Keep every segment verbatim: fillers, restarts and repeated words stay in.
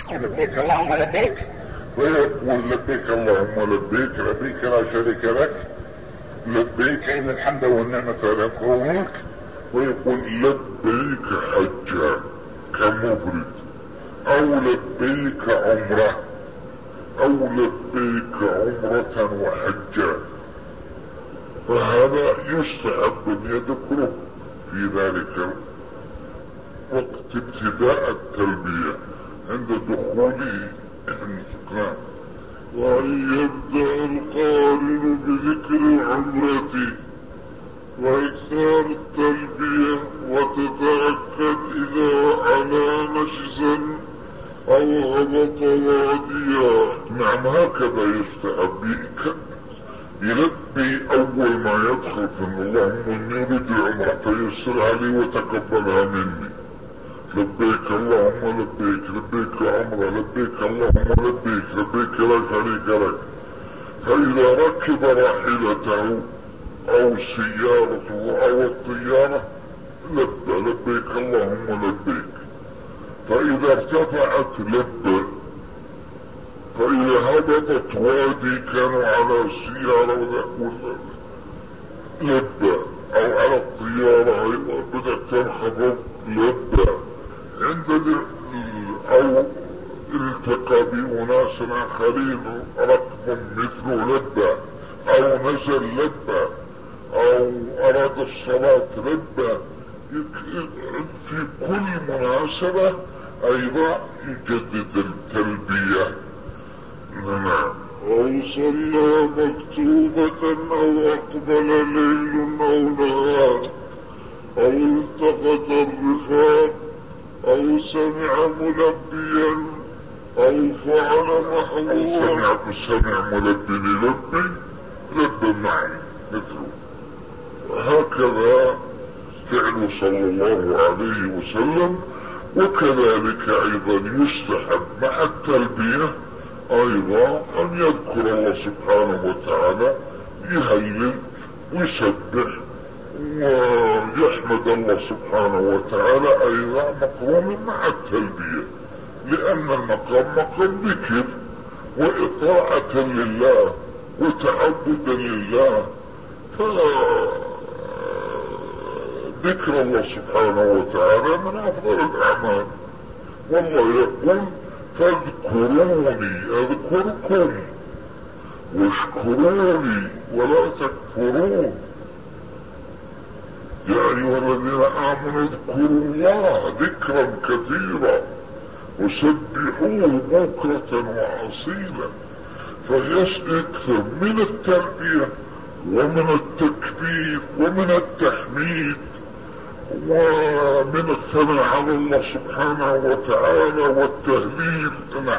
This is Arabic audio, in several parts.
لبيك اللهم لبيك، ويقول لبيك اللهم لبيك لبيك لا شريك لك لبيك إن الحمد والنعمة لك والملك، ويقول لبيك حجا كمفرد، أو لبيك عمره، أو لبيك عمرة وحجا. فهذا يستحب أن يذكره في ذلك وقت ابتداء التلبية عند دخوله الانتقام. وأن يبدأ القارن بذكر العمرة وإكثار التلبية، وتتأكد إذا علا نشزا أو هبط واديا. نعم هكذا يستحب يلبي أول ما يدخل في اللهم إني أريد العمرة فيسرها لي وتقبلها مني، لبيك اللهم لبيك لبيك عمرة لبيك اللهم لبيك لبيك لا شريك لك. فإذا ركب راحلته أو سيارته أو الطيارة لبى لبيك اللهم لبيك. فإذا ارتفعت لبى. فإذا هبطت وادي كانوا على السيارة لبى، أو على الطيارة بدأت تنخفض لبى. عند أو التقى بأناس آخرين ركب مثله لبى، أو نزل لبى، أو أراد الصلاة لبى. في كل مناسبة أيضا يجدد التلبية. نعم. أو صلى مكتوبة أو أقبل ليل أو نهار، أو التقط الرفاق، أو سمع ملبيا، أو فعل محظورا. أو سمع ملبي للبي لبى معي مثله. وهكذا فعل صلى الله عليه وسلم. وكذلك أيضا يستحب مع التلبية أيضا أن يذكر الله سبحانه وتعالى، يهلل ويسبح ويحمد الله سبحانه وتعالى أيضا مقرون مع التلبية، لأن المقام مقام ذكر وإطاعة لله وتعبدا لله. فذكر الله سبحانه وتعالى من أفضل الأعمال. والله يقول فاذكروني اذكركم واشكروني ولا تكفرون. يا أيها الذين آمنوا اذكروا الله ذكرا كثيرا وسبحوه بكرة وأصيلا. فيكثر من التلبية ومن التكبير ومن التحميد ومن الثناء على الله سبحانه وتعالى والتهليل. نعم.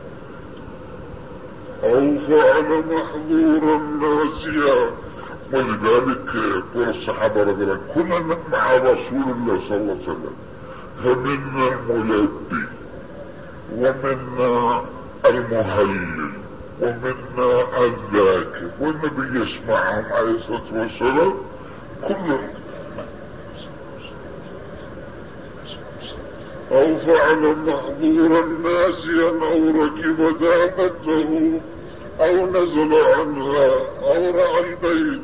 أو فعل محظورا ناسيا. ولذلك يقول الصحابة رضي الله عنهم كنا مع رسول الله صلى الله عليه وسلم، فمنا الملبي ومنا المهلل ومنا الذاكر، والنبي يسمعهم عليه الصلاة والسلام كلهم. أو فعل محظورا ناسيا، أو ركب دابته، أو نزل عنها، أو رأى البيت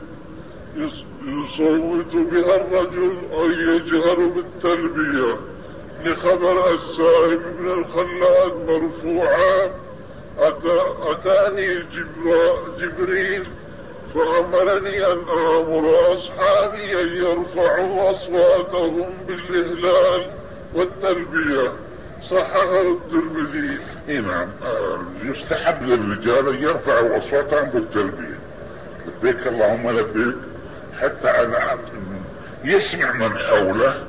يصوت بها الرجل، أو يجهر بالتلبية. لخبر السائب بن الخلاد مرفوعا أتى أتاني جبريل فأمرني أن آمر أصحابي أن يرفعوا أصواتهم بالإهلال والتلبية. صححه الترمذي. نعم. يستحب للرجال أن يرفعوا أصواتهم بالتلبية لبيك اللهم لبيك، حتى أنا يسمع من حوله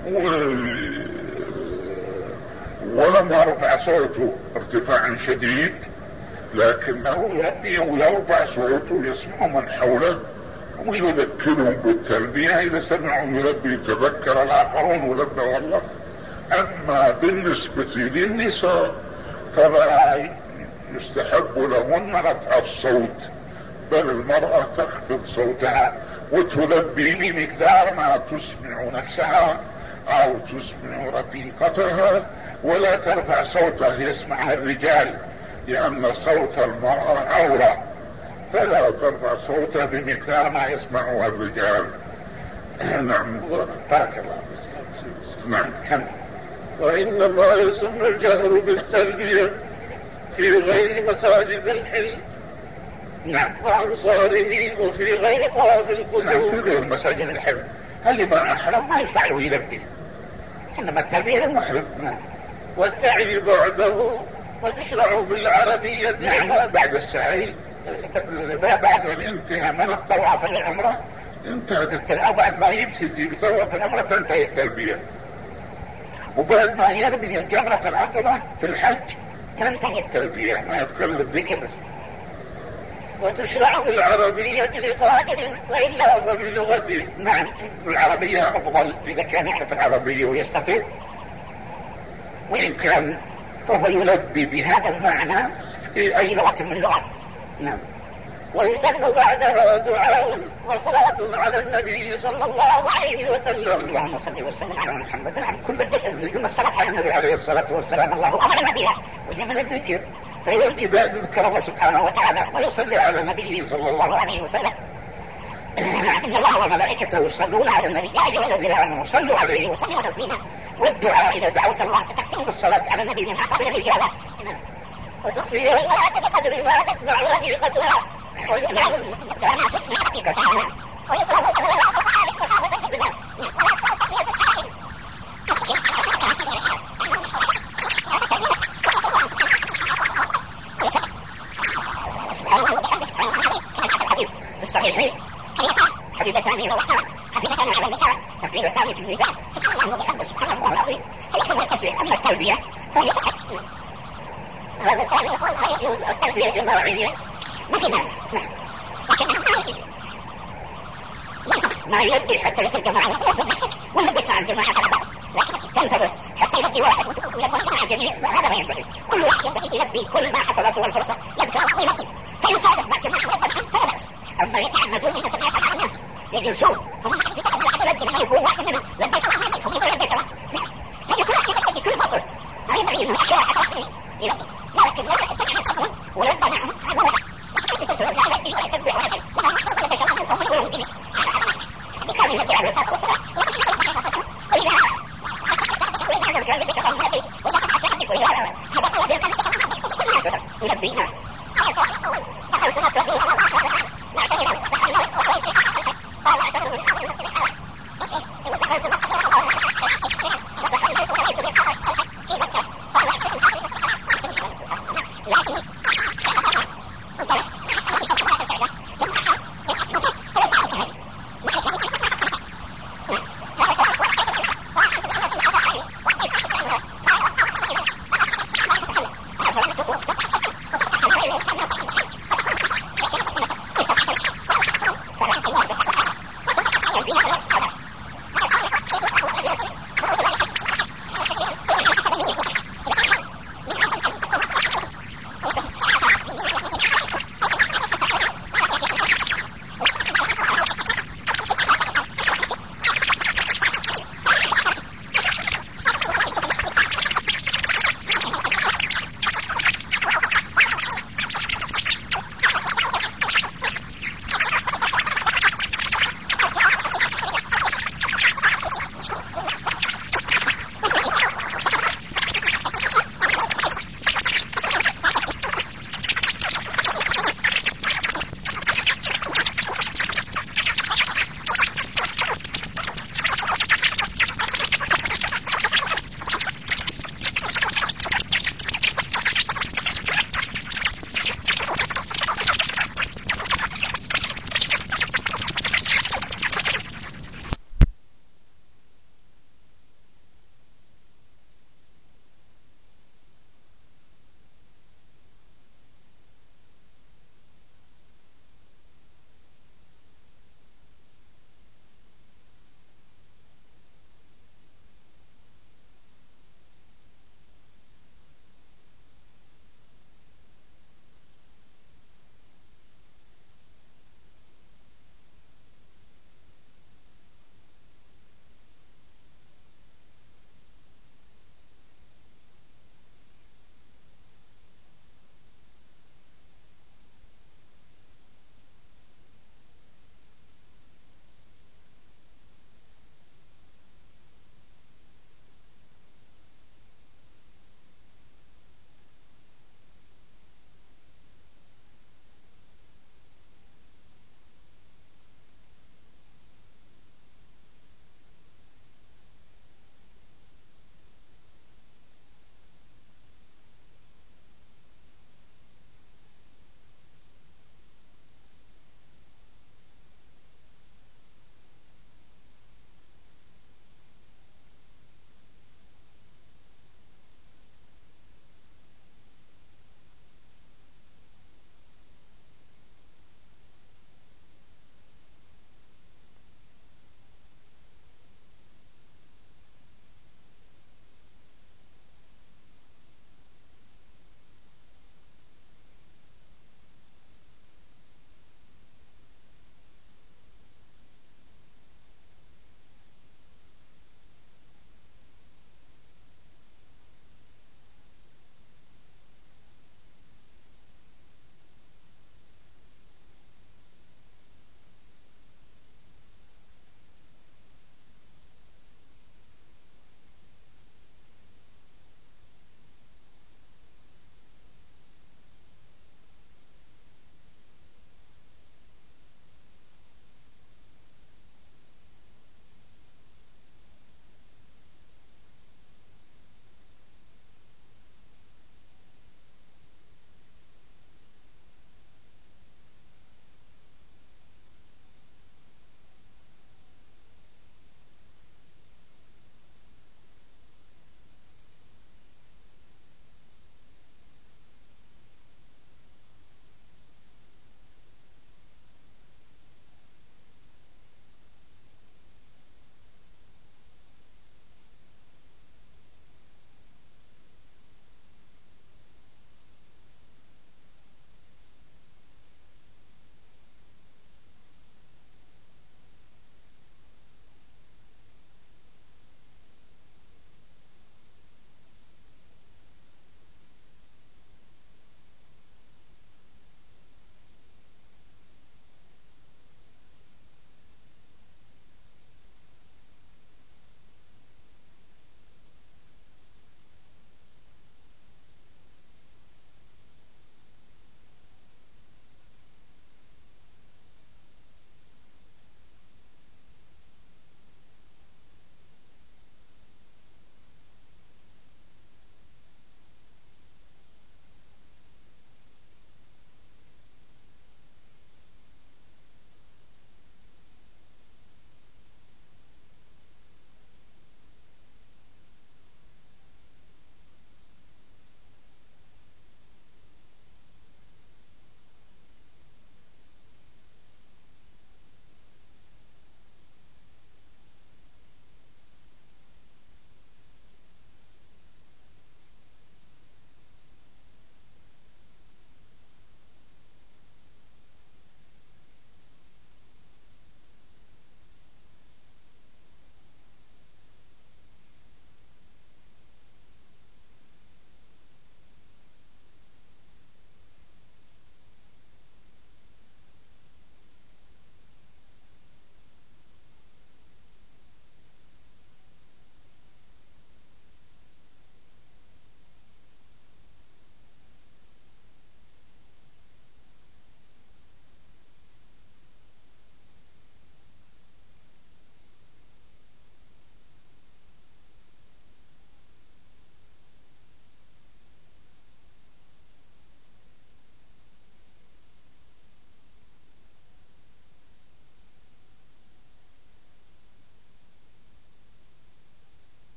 ولم يرفع صوته ارتفاعا شديد، لكنه يرفع صوته يسمع من حوله ويذكرهم بالتلبية. إذا سمعوا يلبي يتذكر الآخرون ولبى والله. أما بالنسبة للنساء فلا يستحب لهن رفع الصوت، بل المرأة تخفض صوتها وتلبي بمقدار ما تسمع نفسها أو تسمع رفيقتها ولا ترفع صوتها يسمعها الرجال، لأن صوت المرأة عورة، فلا ترفع صوتها بمقدار ما يسمعها الرجال. نعم بارك الله. نعم الحمد. وإنما يسن الجهر بالتلبية في غير مساجد الحل نعم وأمصاره وفي غير طواف القدوم. نعم في غير مساجد الحل. اللي ما أحرم ما يفعل ويلبي، إنما التلبية للمحرم. نعم. والسعي بعده وتشرع بالعربية. نعم بعد السعي بعد الانتهاء من الطواف العمرة انتهت التلبية، بعد ما يبسد يطوف العمرة تنتهي التلبية، وبعد ما يرمي الجمرة العقبة في الحج تنتهي التلبية، ما يذكر الذكر. وتشرع بالعربية لقادر وإلا فبلغته. نعم بالعربية أفضل إذا كان يعرف العربية ويستطيع، وإن كان فهو يلبي بهذا المعنى في أي لغة من اللغات. نعم. ويسن بعدها دعاء وصلاة على النبي صلى الله عليه وسلم. اللهم صل وسلم على محمد. نعم كل الذكر الصلاة على النبي عليه الصلاة والسلام الله أمرنا بها وجمل الذكر، فيجب أن يذكر الله سبحانه وتعالى ويصلي على النبي صلى الله عليه وسلم. إن الله وملائكته يصلون على النبي يا أيها الذين آمنوا صلوا عليه وسلموا تسليما. والدعاء إذا دعوت الله فتحسن بالصلاة على النبي من قبل الرجال وتخفي الآية بقدر ما تسمع حقيقتها ويقرأ المتمكن ما تسمع حقيقتها ويقرأ في الصحيحين حبيبتان روحان حبيبتان على النساء تقريبتان في الميزان سبحان الله وبحمده سبحان الله العظيم. هيكتب التسبيح. أما التلبية فهي هذا السؤال يقول هل يجوز التلبية الجماعية؟ مثل ماذا؟ نعم ما يلبي حتى يصل جماعة يلبي بنفسك ويلبي مع الجماعة فلا بأس، لكن تنتظر حتى يلبي واحد وتكون يلبي مع الجميع هذا ما ينبغي. كل واحد ينبغي يلبي كل ما حصلته الفرصة يذكر ويلبي فيصادف مع جماعة فلا بأس. أما يتعمدون يتبعون على الناس يجلسون هم يتعمدون حتى يلبي لما يكون واحد منهم لبيت صحيح هم يقول لبيت ثلاث. هذه كل أشياء تشتكي كل فصل ما ينبغي من أشياء أخرى يلبي، لكن يلبي الفتح يصفون ولبى معهم هذا لا بأس. كان ينبغي عليه الصلاة والسلام وإذا هذا الكلام بكثر النبي وضغط حتى يحدث وإذا هذا قوة كان ينبغي كل الناس يلبينا دخلت نفسه فيها